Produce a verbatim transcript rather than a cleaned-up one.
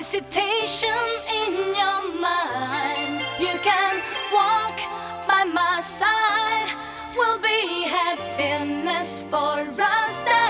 hesitation in your mind. You can walk by my side. Will be happiness for us. That